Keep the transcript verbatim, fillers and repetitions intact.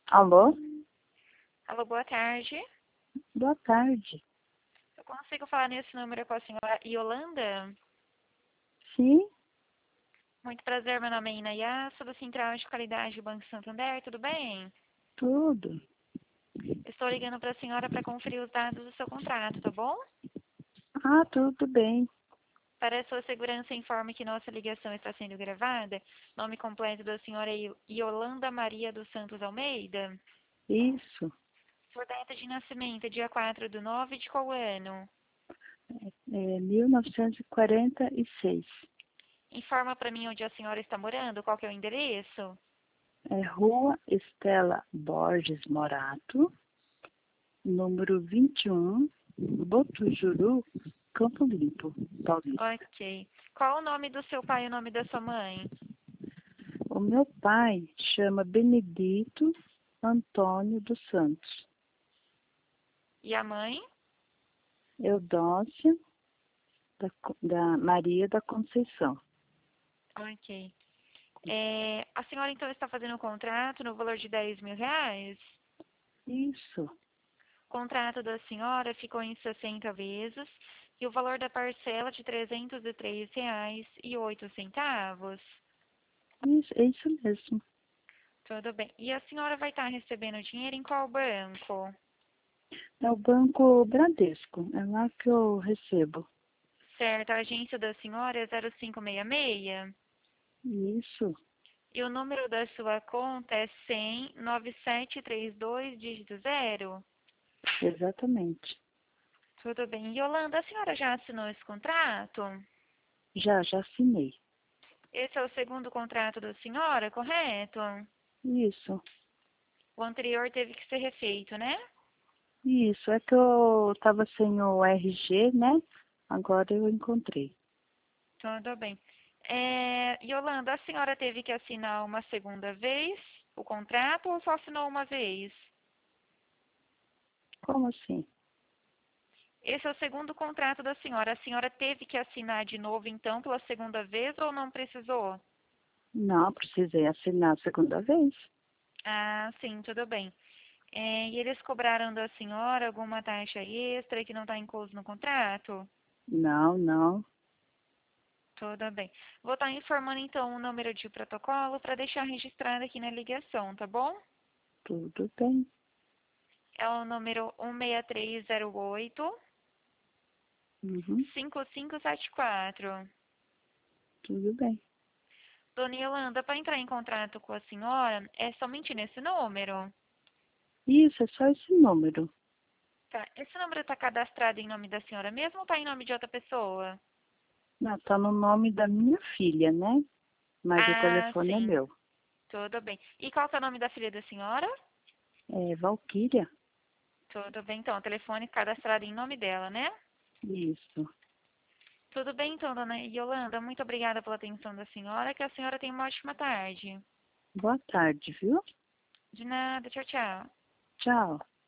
Alô? Alô, boa tarde. Boa tarde. Eu consigo falar nesse número com a senhora Yolanda? Sim, Muito prazer, meu nome é Inayá, sou da Central de Qualidade do Banco Santander, tudo bem? tudo. Estou ligando para a senhora para conferir os dados do seu contrato, tá bom? Ah, tudo bem. Para a sua segurança, informe que nossa ligação está sendo gravada. Nome completo da senhora é Yolanda Maria dos Santos Almeida. Isso. Sua data de nascimento é dia quatro do nove de qual ano? É mil novecentos e quarenta e seis. Informa para mim onde a senhora está morando, qual que é o endereço? É Rua Estela Borges Morato, número vinte e um, Botujuru, Campo Limpo, Paulista. Ok. Qual o nome do seu pai e o nome da sua mãe? O meu pai chama Benedito Antônio dos Santos. E a mãe? Eudócia da, da Maria da Conceição. Ok. É, a senhora então está fazendo um contrato no valor de dez mil reais? Isso. O contrato da senhora ficou em sessenta vezes e o valor da parcela de trezentos e três reais e oito centavos. Isso, é isso mesmo. Tudo bem. E a senhora vai estar recebendo dinheiro em qual banco? É o Banco Bradesco, é lá que eu recebo. Certo, a agência da senhora é zero cinco seis seis. Isso, E o número da sua conta é cem, nove sete três dois, dígito zero. exatamente. Tudo bem. Yolanda, a senhora já assinou esse contrato? Já, já assinei. Esse é o segundo contrato da senhora, correto? Isso, O anterior teve que ser refeito, né? isso. É que eu tava sem o R G, né? Agora eu encontrei. Tudo bem. É, Yolanda, a senhora teve que assinar uma segunda vez o contrato ou só assinou uma vez? Como assim? Esse é o segundo contrato da senhora. A senhora teve que assinar de novo, então, pela segunda vez ou não precisou? Não, precisei assinar a segunda vez. Ah, sim, tudo bem. É, e eles cobraram da senhora alguma taxa extra que não está incluso no contrato? Não, não. Tudo bem. Vou estar informando então o número de protocolo para deixar registrado aqui na ligação, tá bom? Tudo bem. É o número um seis três zero oito, Uhum, cinco cinco sete quatro. tudo bem. Dona Yolanda, para entrar em contato com a senhora, é somente nesse número? Isso, é só esse número. Tá. Esse número está cadastrado em nome da senhora mesmo ou está em nome de outra pessoa? Não, tá no nome da minha filha, né? Mas o Ah, telefone é sim. meu. Tudo bem. E qual que é o nome da filha da senhora? É Valquíria? Tudo bem, então. O telefone cadastrado em nome dela, né? Isso. Tudo bem, então, dona Yolanda. Muito obrigada pela atenção da senhora. Que a senhora tenha uma ótima tarde. Boa tarde, viu? De nada. Tchau, tchau. Tchau.